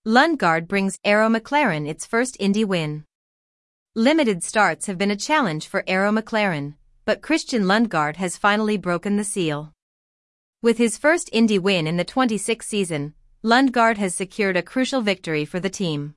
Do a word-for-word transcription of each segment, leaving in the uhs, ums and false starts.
Lundgaard brings Arrow McLaren its first Indy win. Limited starts have been a challenge for Arrow McLaren, but Christian Lundgaard has finally broken the seal. With his first Indy win in the twenty-sixth season, Lundgaard has secured a crucial victory for the team.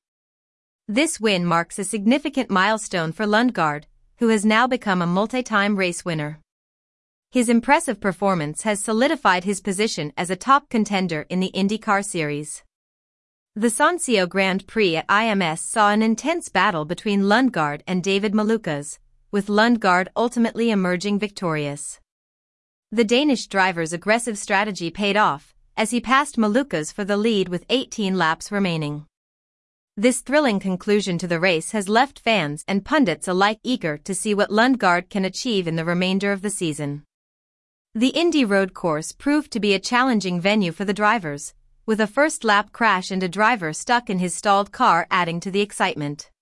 This win marks a significant milestone for Lundgaard, who has now become a multi-time race winner. His impressive performance has solidified his position as a top contender in the IndyCar Series. The Sansio Grand Prix at I M S saw an intense battle between Lundgaard and David Malukas, with Lundgaard ultimately emerging victorious. The Danish driver's aggressive strategy paid off, as he passed Malukas for the lead with eighteen laps remaining. This thrilling conclusion to the race has left fans and pundits alike eager to see what Lundgaard can achieve in the remainder of the season. The Indy road course proved to be a challenging venue for the drivers, with a first-lap crash and a driver stuck in his stalled car adding to the excitement.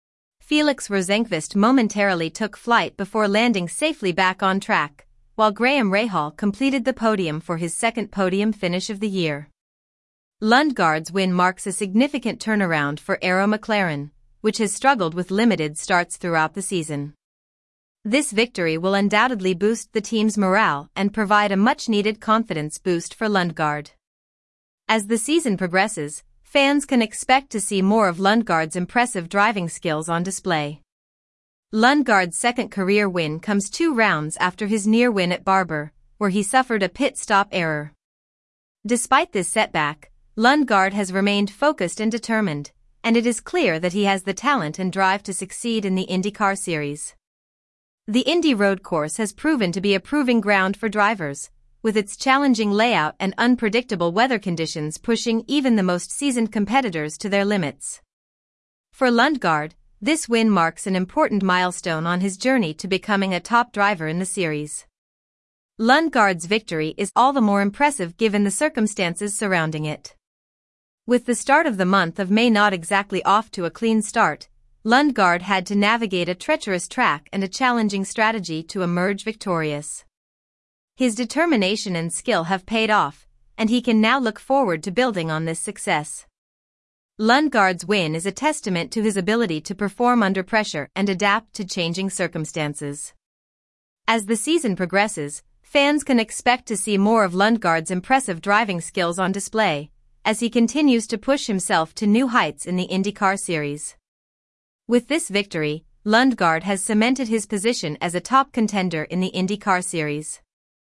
Felix Rosenqvist momentarily took flight before landing safely back on track, while Graham Rahal completed the podium for his second podium finish of the year. Lundgaard's win marks a significant turnaround for Arrow McLaren, which has struggled with limited starts throughout the season. This victory will undoubtedly boost the team's morale and provide a much-needed confidence boost for Lundgaard. As the season progresses, fans can expect to see more of Lundgaard's impressive driving skills on display. Lundgaard's second career win comes two rounds after his near win at Barber, where he suffered a pit stop error. Despite this setback, Lundgaard has remained focused and determined, and it is clear that he has the talent and drive to succeed in the IndyCar Series. The Indy road course has proven to be a proving ground for drivers, with its challenging layout and unpredictable weather conditions pushing even the most seasoned competitors to their limits. For Lundgaard, this win marks an important milestone on his journey to becoming a top driver in the series. Lundgaard's victory is all the more impressive given the circumstances surrounding it. With the start of the month of May not exactly off to a clean start, Lundgaard had to navigate a treacherous track and a challenging strategy to emerge victorious. His determination and skill have paid off, and he can now look forward to building on this success. Lundgaard's win is a testament to his ability to perform under pressure and adapt to changing circumstances. As the season progresses, fans can expect to see more of Lundgaard's impressive driving skills on display, as he continues to push himself to new heights in the IndyCar Series. With this victory, Lundgaard has cemented his position as a top contender in the IndyCar Series.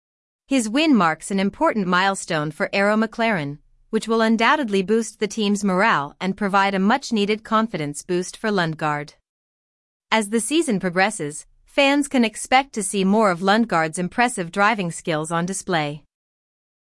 His win marks an important milestone for Arrow McLaren, which will undoubtedly boost the team's morale and provide a much-needed confidence boost for Lundgaard. As the season progresses, fans can expect to see more of Lundgaard's impressive driving skills on display.